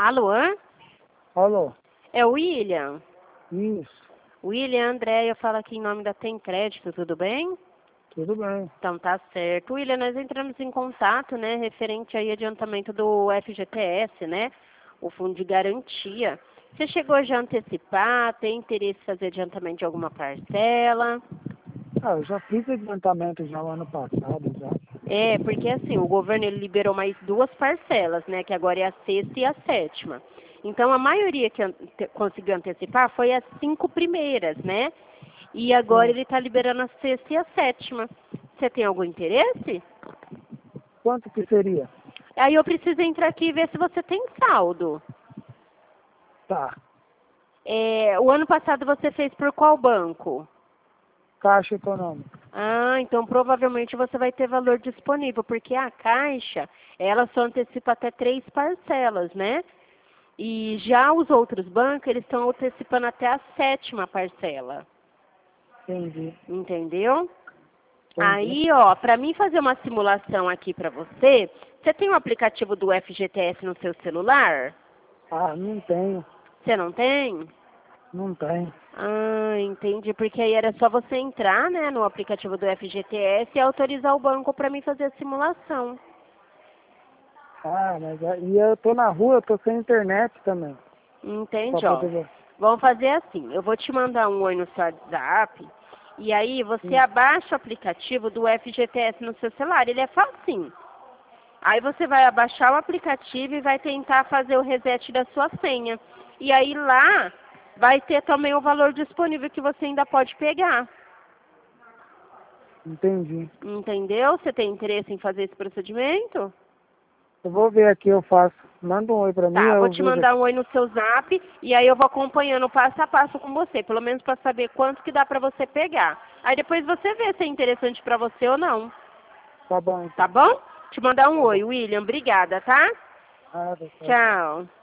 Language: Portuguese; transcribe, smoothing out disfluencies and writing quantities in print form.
Alô? Alô? É o William? Isso, William, André, eu falo aqui em nome da Tem Crédito, tudo bem? tudo bem. Então tá certo. William, nós entramos em contato, né, referente aí adiantamento do FGTS, né, o Fundo de Garantia. Você chegou já a antecipar, tem interesse em fazer adiantamento de alguma parcela? Eu já fiz adiantamento já o ano passado, já. É, porque assim, o governo ele liberou mais duas parcelas, né, que agora é a sexta e a sétima. Então, a maioria que conseguiu antecipar foi as 5 primeiras, né? E agora Sim. ele está liberando a sexta e a sétima. Você tem algum interesse? Quanto que seria? Aí eu preciso entrar aqui e ver se você tem saldo. Tá. O ano passado você fez por qual banco? Caixa Econômica. Ah, então provavelmente você vai ter valor disponível, porque a Caixa, ela só antecipa até 3 parcelas, né? E já os outros bancos, eles estão antecipando até a sétima parcela. Entendi. Entendeu? Entendi. Aí, ó, para mim fazer uma simulação aqui para você, você tem o aplicativo do FGTS no seu celular? Não tenho. Você não tem? Não tenho. Ah, entendi, porque aí era só você entrar, né, no aplicativo do FGTS e autorizar o banco para mim fazer a simulação. E eu tô na rua, eu tô sem internet também. Pra Entende, ó? poder ver. Vamos fazer assim, eu vou te mandar um oi no seu WhatsApp, e aí você Sim. abaixa o aplicativo do FGTS no seu celular, ele é facinho. Aí você vai abaixar o aplicativo e vai tentar fazer o reset da sua senha. E aí lá vai ter também o valor disponível que você ainda pode pegar. Entendi. Entendeu? Você tem interesse em fazer esse procedimento? Eu vou ver aqui, eu faço. Manda um oi pra mim, Tá, vou eu te vejo mandar aqui. um oi no seu zap e aí eu vou acompanhando passo a passo com você, pelo menos para saber quanto que dá para você pegar. Aí depois você vê se é interessante para você ou não. Tá bom, Tá então. bom? Te mandar um Tá bom. oi, William. Obrigada, tá? Nada, tchau, tchau. Tchau.